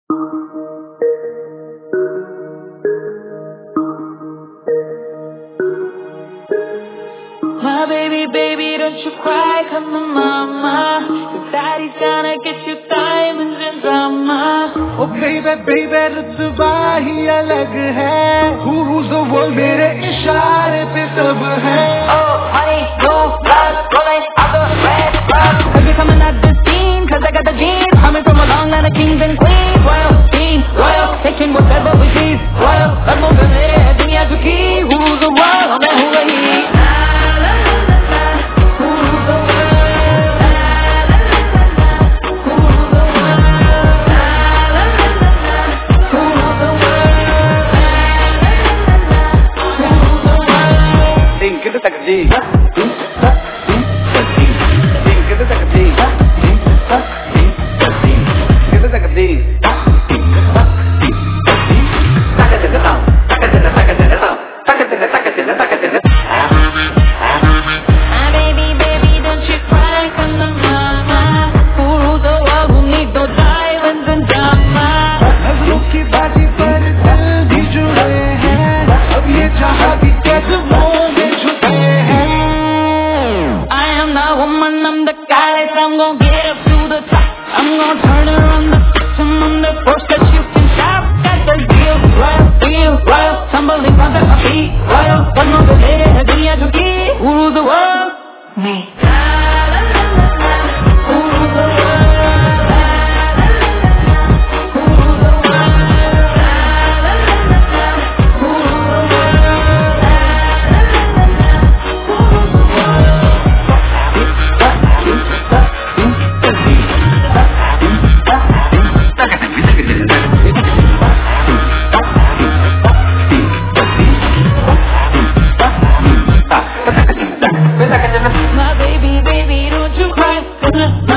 My baby, baby, don't you cry, come on mama. Your daddy's gonna get you diamonds and drama. Oh baby, baby, रुतबा ही अलग है. Who rules the world? मेरे इशारे पे सब है. Oh honey, blue blood rolling out the red blood. Cause you're coming at the scene, cause I got the genes. Coming from a long line of kings and queens. Royal, king, royal, taking whatever we please. Royal, कर मोड़ मेरे है दुनिया झुकी. Who rules the world? हमें हूँ वही. Kita tak kerja. Kita tak kerja. Kita tak kerja. Baby, baby, don't you cry, come on mama. Who rules the world? Who needs no diamonds and drama? नजरों की बाजी पर दिल भी जुड़े हैं. अब ये जहां भी कदमों में झुके हैं. I am the woman, I'm the goddess. I'm gon' get up to the top. I'm gon' turn her on the system. I'm the force that you can stop. Got the deal, royal, tumbling on the feet, royal. One more day, दुनिया झुकी. Who rules the world? Me. Who rules the world? Who rules the world? Who rules the My baby, baby, don't you cry.